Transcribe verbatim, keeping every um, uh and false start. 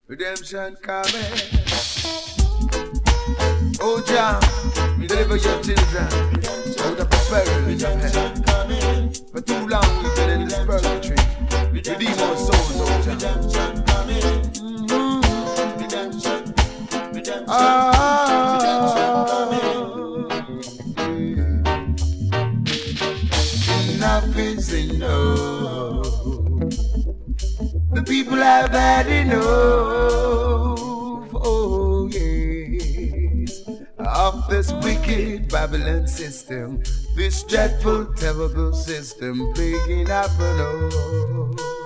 Redemption coming. Oh Jah, deliver your children out of the perils of hell. For too long we've been in this purgatory. Redeem our souls, oh Jah. Mm-hmm. Ah, enough is enough. The people have had enough, oh yes, of this wicked Babylon system, this dreadful, terrible system plaguing our world.